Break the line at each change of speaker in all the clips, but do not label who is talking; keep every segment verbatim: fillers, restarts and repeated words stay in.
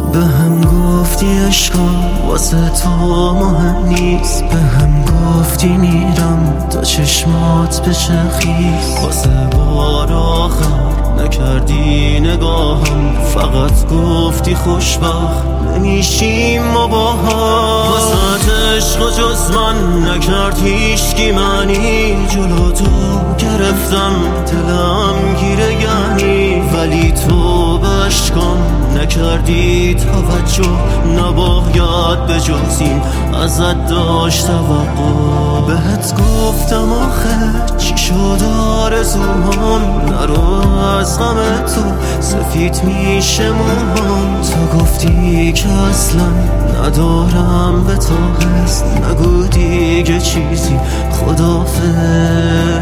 به هم گفتی عشقم واسه تو مهم نیست، به هم گفتی میرم تا چشمات بشه خیس. واسه بار آخر نکردی نگاهم، فقط گفتی خوشبخت نمیشیم ما با هم. واسه عشق و جز من نکرد هیچکی معنی، جلو تو گرفتم دلم گیره گنی، ولی تو به عشقم نکردی توجه، نباید به جز این ازت داشت توقع. بهت گفتم آخه چی شد آرزوهام، نرو از غم تو سفید میشه موهام. تو گفتی که اصلا ندارم به تو حس، نگو دیگه چیزی خداحافظ.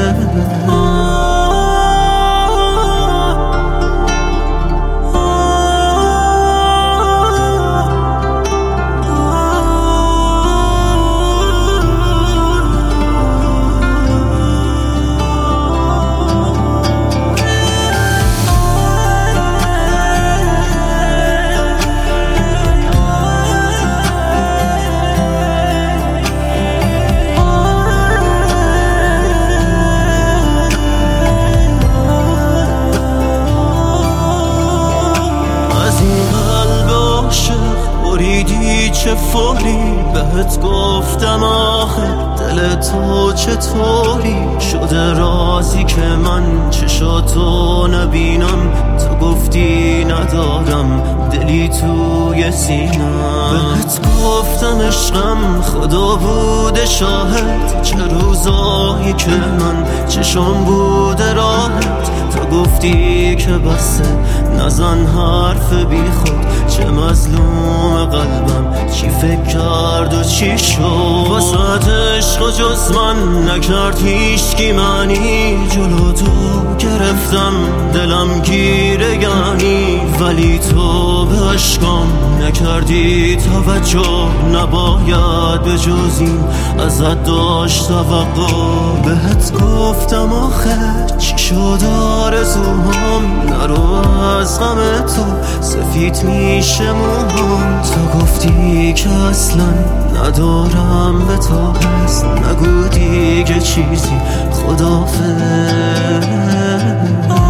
چه فوری بهت گفتم آخه دل تو چطوری شده راضی که من چشاتو نبینم. تو گفتی ندارم دلی توی سینم، بهت گفتم عشقم خدا بوده شاهد، چه روزایی که من چشام بوده راحت. تو گفتی که بسه نزن حرف بی خود، چه مظلوم قلبم چی فکر کرد و چی شد. واسه عشق و جز من نکرد هیچکی معنی، جلو تو گرفتم دلم گیره گنی، ولی تو به عشقم نکردی توجه، نباید به جز این ازت داشت توقع. بهت گفتم آخه چی شد آرزوهام، نرو از غم تو سفید میشه موهام. تو گفتی که اصلا ندارم به تو حس، نگو دیگه چیزی خداحافظ.